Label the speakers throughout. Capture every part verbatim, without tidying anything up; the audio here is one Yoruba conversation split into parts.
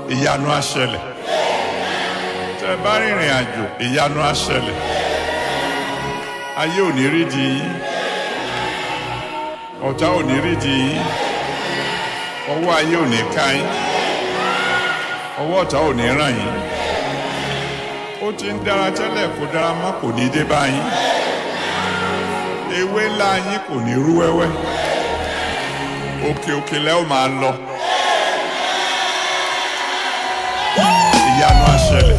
Speaker 1: ìyanu á ṣẹlẹ̀. Tẹ́ bá rìnrìn àjò ìyanu á ṣẹlẹ̀. Ayé ò ní rí di yín. Ọ̀tá ò ní rí di yín. Ọwọ́ ayé ò ní ká yín. Ọwọ́ ọ̀tá ò ní ràn yín. Ó ti ń dára tẹ́lẹ̀ kó dára má kò ní dé bá yín. Ewé ńlá yín kò ní rú wẹ́wẹ́. Òkè òkè lẹ́ ò máa lọ. Ìyanu á ṣẹlẹ̀.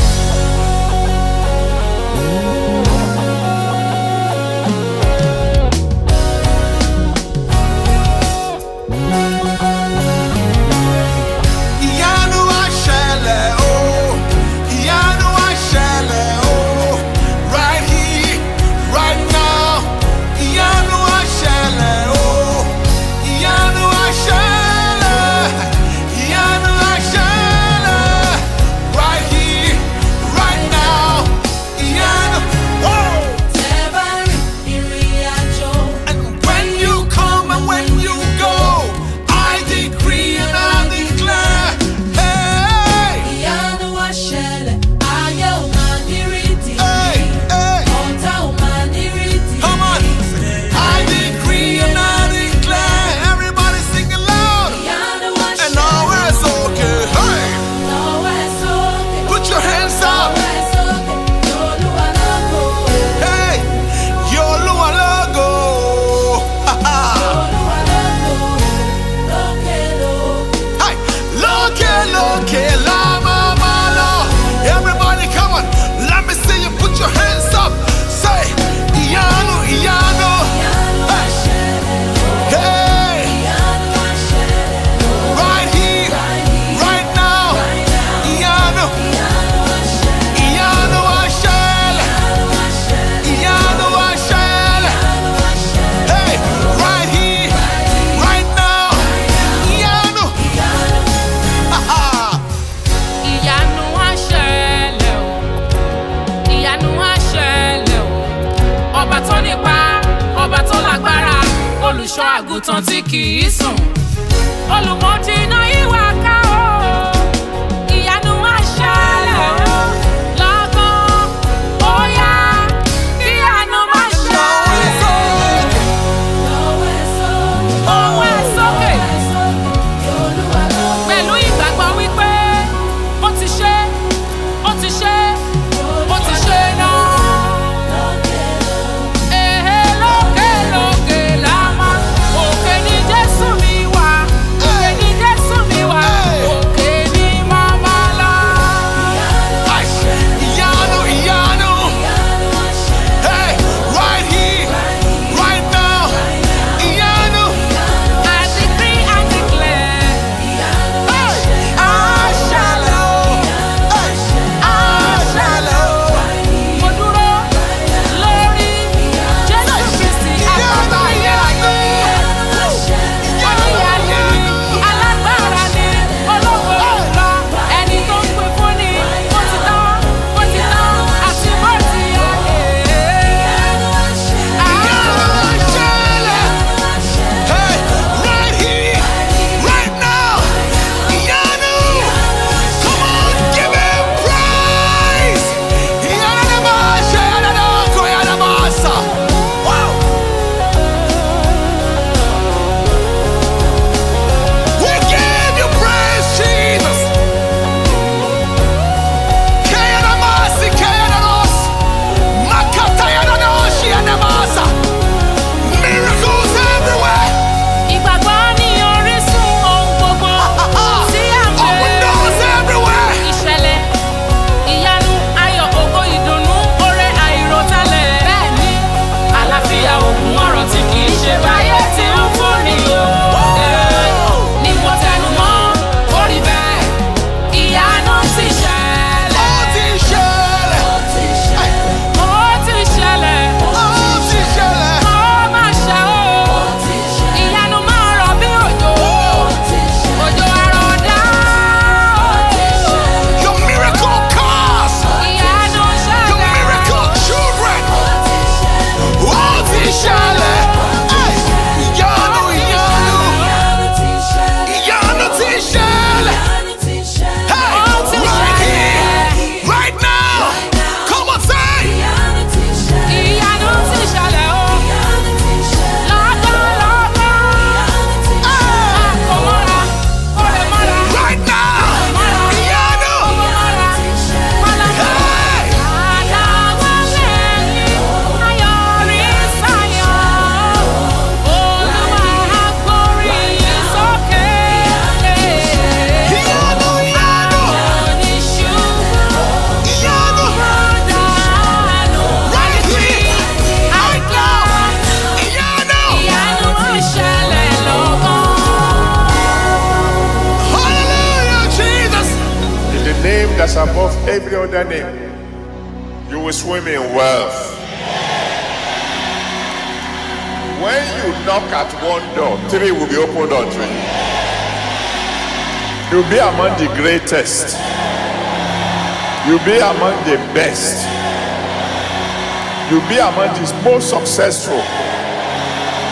Speaker 2: Olùṣọ́ àgùntàn tí kì í sùn, olùmọ̀jìnà ìwà ká o, ìyanu á ṣẹlẹ̀ o, lọ́gán ó yá, ìyanu má ṣẹlẹ̀. Ọwọ́ ẹ̀ sókè, pẹ̀lú ìgbàgbọ́ wípé ó ti ṣe, ó ti ṣe, ó ti ṣe náà. Òkè ní
Speaker 1: that's above every other name. You will swim in wealth. When you knock at one door, three will be opened unto you. You'll be among the greatest. You'll be among the best. You'll be among the most successful.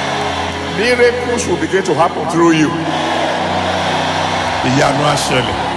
Speaker 1: Miracles will begin to happen through you. Ìyanu á ṣẹlẹ̀.